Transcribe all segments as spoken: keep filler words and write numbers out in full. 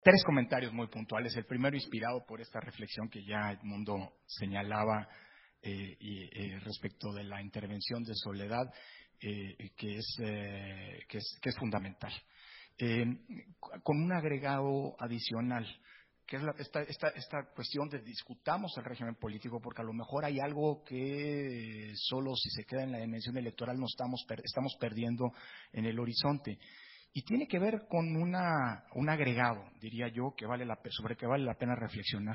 Tres comentarios muy puntuales. El primero inspirado por esta reflexión que ya Edmundo señalaba eh, y, eh, respecto de la intervención de Soledad, eh, que, es, eh, que, es, que es fundamental. Eh, con un agregado adicional, que es la, esta, esta, esta cuestión de discutamos el régimen político, porque a lo mejor hay algo que solo si se queda en la dimensión electoral no estamos, per, estamos perdiendo en el horizonte. Y tiene que ver con una, un agregado, diría yo, que vale la, sobre que vale la pena reflexionar.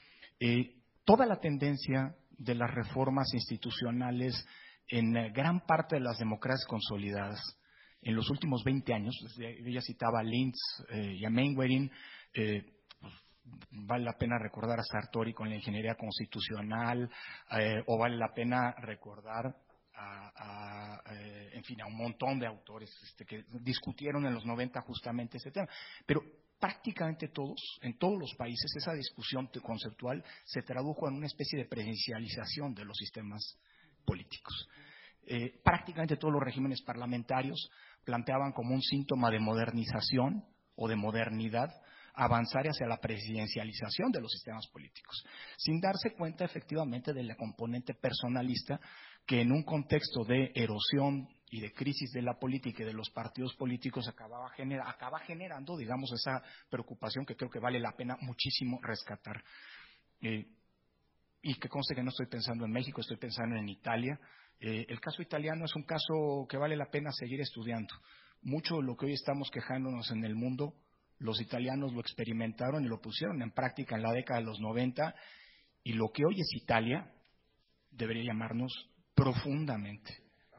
Eh, toda la tendencia de las reformas institucionales en eh, gran parte de las democracias consolidadas en los últimos veinte años, ella citaba a Lintz eh, y a Mainwaring, eh, pues, vale la pena recordar a Sartori con la ingeniería constitucional, eh, o vale la pena recordar A, a, eh, en fin, a un montón de autores este, que discutieron en los noventa justamente ese tema. Pero prácticamente todos, en todos los países, esa discusión conceptual se tradujo en una especie de presidencialización de los sistemas políticos. Eh, prácticamente todos los regímenes parlamentarios planteaban como un síntoma de modernización o de modernidad avanzar hacia la presidencialización de los sistemas políticos, sin darse cuenta efectivamente de la componente personalista que en un contexto de erosión y de crisis de la política y de los partidos políticos acababa genera, acaba generando, digamos, esa preocupación que creo que vale la pena muchísimo rescatar. Eh, y que conste que no estoy pensando en México, estoy pensando en Italia. Eh, el caso italiano es un caso que vale la pena seguir estudiando. Mucho de lo que hoy estamos quejándonos en el mundo, los italianos lo experimentaron y lo pusieron en práctica en la década de los noventa, y lo que hoy es Italia debería llamarnos profundamente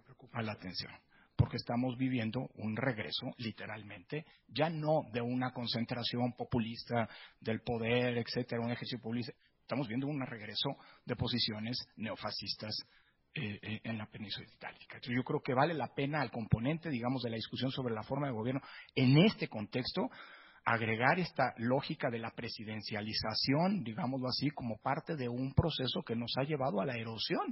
a la atención, porque estamos viviendo un regreso, literalmente, ya no de una concentración populista del poder, etcétera, un ejercicio populista, estamos viendo un regreso de posiciones neofascistas eh, eh, en la península itálica. Entonces, yo creo que vale la pena al componente, digamos, de la discusión sobre la forma de gobierno en este contexto, agregar esta lógica de la presidencialización, digámoslo así, como parte de un proceso que nos ha llevado a la erosión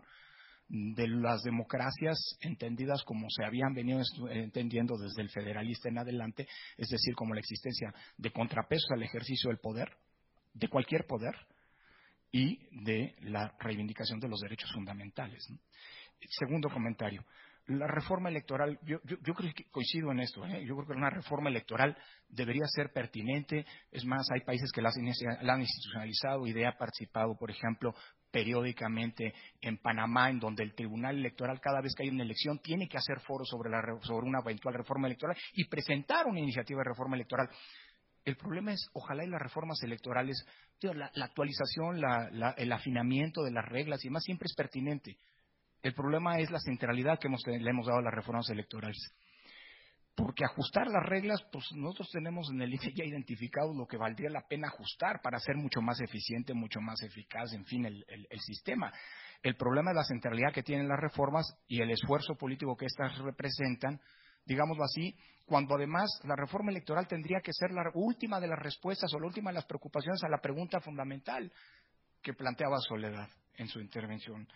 de las democracias entendidas como se habían venido entendiendo desde el federalista en adelante, es decir, como la existencia de contrapesos al ejercicio del poder, de cualquier poder, y de la reivindicación de los derechos fundamentales, ¿no? Segundo comentario. La reforma electoral, yo, yo, yo creo que coincido en esto, ¿eh? Yo creo que una reforma electoral debería ser pertinente. Es más, hay países que la, la han institucionalizado y de ha participado, por ejemplo, periódicamente en Panamá, en donde el Tribunal Electoral, cada vez que hay una elección, tiene que hacer foro sobre, la, sobre una eventual reforma electoral y presentar una iniciativa de reforma electoral. El problema es, ojalá y las reformas electorales, tío, la, la actualización, la, la, el afinamiento de las reglas y demás siempre es pertinente. El problema es la centralidad que hemos, le hemos dado a las reformas electorales. Porque ajustar las reglas, pues nosotros tenemos en el I N E ya identificado lo que valdría la pena ajustar para hacer mucho más eficiente, mucho más eficaz, en fin, el, el, el sistema. El problema es la centralidad que tienen las reformas y el esfuerzo político que éstas representan, digámoslo así, cuando además la reforma electoral tendría que ser la última de las respuestas o la última de las preocupaciones a la pregunta fundamental que planteaba Soledad en su intervención.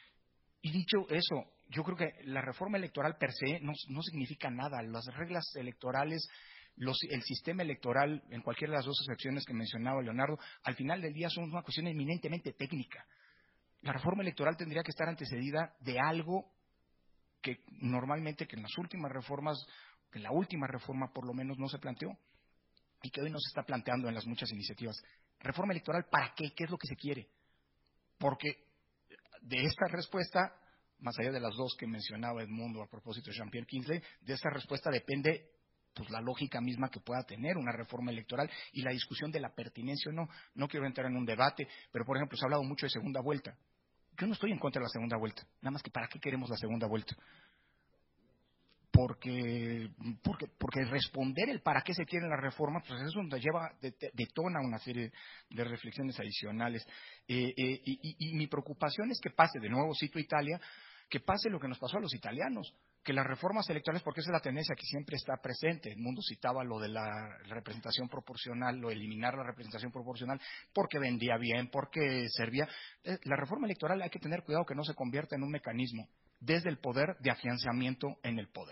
Y dicho eso, yo creo que la reforma electoral per se no, no significa nada. Las reglas electorales, los, el sistema electoral, en cualquiera de las dos excepciones que mencionaba Leonardo, al final del día son una cuestión eminentemente técnica. La reforma electoral tendría que estar antecedida de algo que normalmente, que en las últimas reformas, que en la última reforma por lo menos no se planteó, y que hoy no se está planteando en las muchas iniciativas. ¿Reforma electoral para qué? ¿Qué es lo que se quiere? Porque de esta respuesta, más allá de las dos que mencionaba Edmundo a propósito de Jean-Pierre Kingsley, de esta respuesta depende pues la lógica misma que pueda tener una reforma electoral y la discusión de la pertinencia o no. No quiero entrar en un debate, pero por ejemplo se ha hablado mucho de segunda vuelta. Yo no estoy en contra de la segunda vuelta, nada más que ¿para qué queremos la segunda vuelta? Porque, porque, porque responder el para qué se quieren las reformas, pues eso nos lleva, detona una serie de reflexiones adicionales. Eh, eh, y, y, y mi preocupación es que pase, de nuevo cito Italia, que pase lo que nos pasó a los italianos, que las reformas electorales, porque esa es la tendencia que siempre está presente, el mundo citaba lo de la representación proporcional, lo de eliminar la representación proporcional, porque vendía bien, porque servía. Eh, la reforma electoral hay que tener cuidado que no se convierta en un mecanismo desde el poder de afianzamiento en el poder,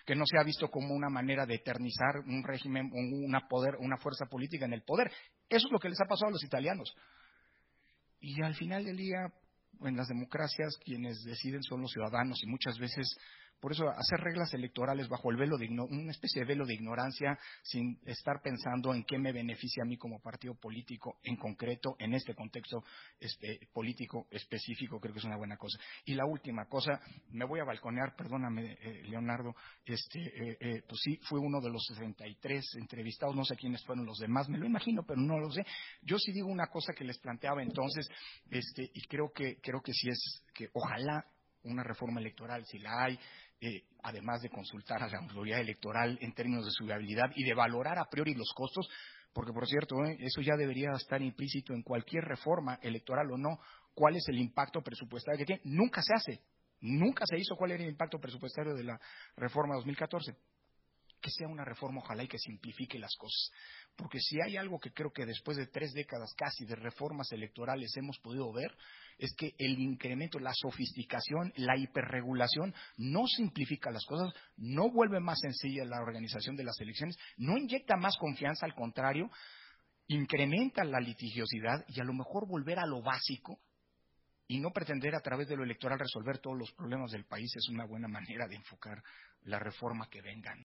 que no sea visto como una manera de eternizar un régimen, una poder, una fuerza política en el poder. Eso es lo que les ha pasado a los italianos. Y al final del día, en las democracias, quienes deciden son los ciudadanos y muchas veces, por eso hacer reglas electorales bajo el velo de una especie de velo de ignorancia, sin estar pensando en qué me beneficia a mí como partido político en concreto, en este contexto este, político específico, creo que es una buena cosa. Y la última cosa, me voy a balconear, perdóname, eh, Leonardo, este, eh, eh, pues sí, fue uno de los sesenta y tres entrevistados, no sé quiénes fueron los demás, me lo imagino, pero no lo sé. Yo sí digo una cosa que les planteaba entonces, este, y creo que, creo que sí es que ojalá una reforma electoral, si la hay, eh, además de consultar a la autoridad electoral en términos de su viabilidad y de valorar a priori los costos, porque por cierto, eh, eso ya debería estar implícito en cualquier reforma electoral o no, cuál es el impacto presupuestario que tiene. Nunca se hace, nunca se hizo cuál era el impacto presupuestario de la reforma dos mil catorce. Que sea una reforma, ojalá, y que simplifique las cosas. Porque si hay algo que creo que después de tres décadas casi de reformas electorales hemos podido ver, es que el incremento, la sofisticación, la hiperregulación no simplifica las cosas, no vuelve más sencilla la organización de las elecciones, no inyecta más confianza, al contrario, incrementa la litigiosidad y a lo mejor volver a lo básico y no pretender a través de lo electoral resolver todos los problemas del país es una buena manera de enfocar la reforma que venga.